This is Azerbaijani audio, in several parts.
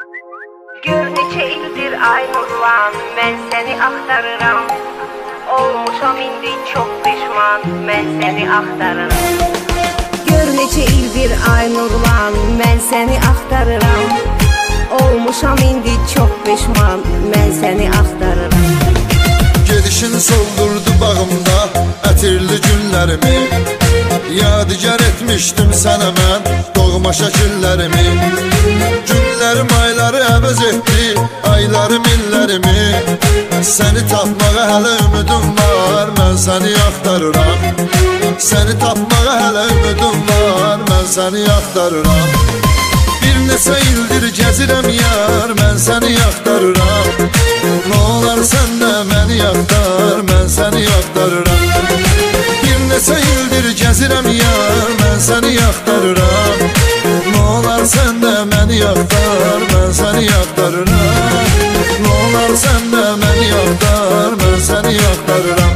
Gör neçə ildir ay nurlan, mən səni axtarıram. Olmuşam indi çox peşman, mən səni axtarıram. Gör neçə ildir ay nurlan, mən səni axtarıram. Olmuşam indi çox peşman, mən səni axtarıram. Gedişin soldurdu bağımda ətirli günlərimi. Yadigar etmişdim sənə mən doğma şəkillərimi. Günlərim ayları əvəz etdi, aylarım illərimi. Səni tapmağa hələ ümidim var, mən səni axtarıram. Səni tapmağa hələ ümidim var, mən səni axtarıram. Bir neçə ildir gəzirəm yar, mən səni axtarıram. Nə olar sən də məni axtar, mən səni axtarıram. Bir neçə ildir gəzirəm yar, mən səni axtarıram. Nə olar sən də məni axtar, mən səni axtarıram. Nə olar sən də məni axtar, mən səni axtarıram.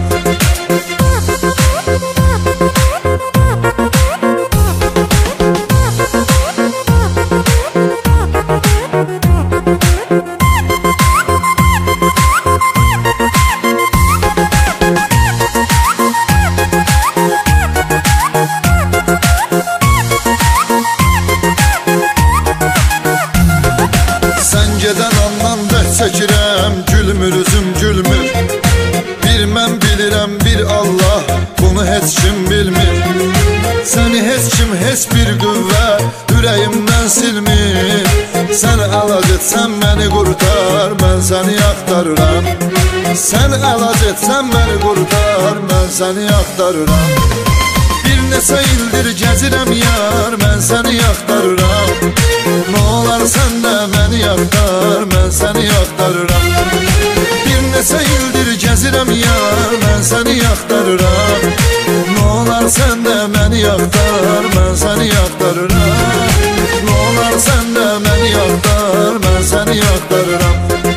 Gedən andan dərd çəkirəm, gülmür üzüm gülmür. Bir mən bilirəm, bir Allah, bunu heç kim bilmir. Səni heç kim, heç bir qüvvə ürəyimdən silmir. Sən əlac etsən məni qurtar, mən səni axtarıram. Sən əlac etsən məni qurtar, mən səni axtarıram. Bir neçə ildir gəzirəm yar, mən səni axtarıram. Nə olar sən də məni axtar, mən səni axtarıram. Bir neçə ildir gəzirəm yar, mən səni axtarıram. Nə olar sən də məni axtar, mən səni axtarıram. Nə olar sən də məni axtar, mən səni axtarıram.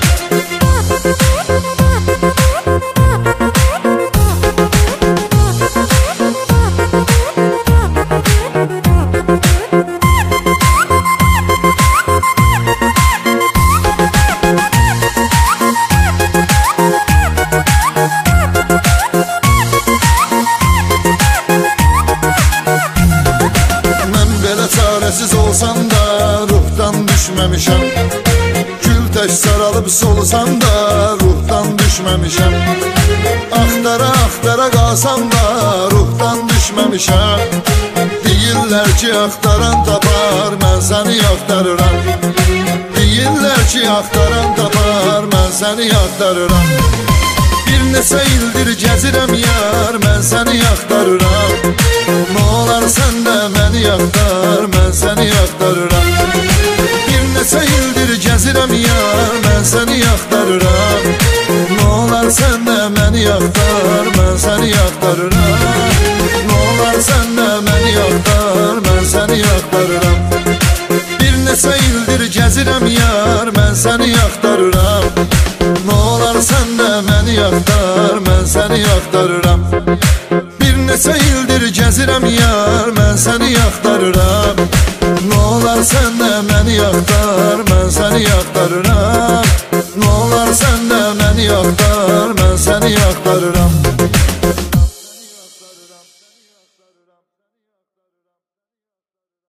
Çarəsiz olsam da ruhdan düşməmişəm. Gül tək saralıb solsam da ruhdan düşməmişəm. Axtara axtara qalsam da ruhdan düşməmişəm. Deyirlər ki axtaran tapar, mən səni axtarıram. Deyirlər ki axtaran tapar, mən səni axtarıram. Bir neçə ildir gəzirəm yar, mən səni axtarıram. Nə olar sən də məni axtar, mən səni axtarıram. Bir neçə ildir gəzirəm yar, mən səni axtarıram. Nə olar sən də məni axtar, mən səni axtarıram. Nə olar sən də məni axtar, mən səni axtarıram. Bir neçə ildir gəzirəm yar, mən səni axtarıram. Nə olar sən də məni axtar, mən səni axtarıram. Bir neçə ildir gəzirəm yar, mən səni axtarıram. Nə olar sən də məni axtar, mən səni axtarıram.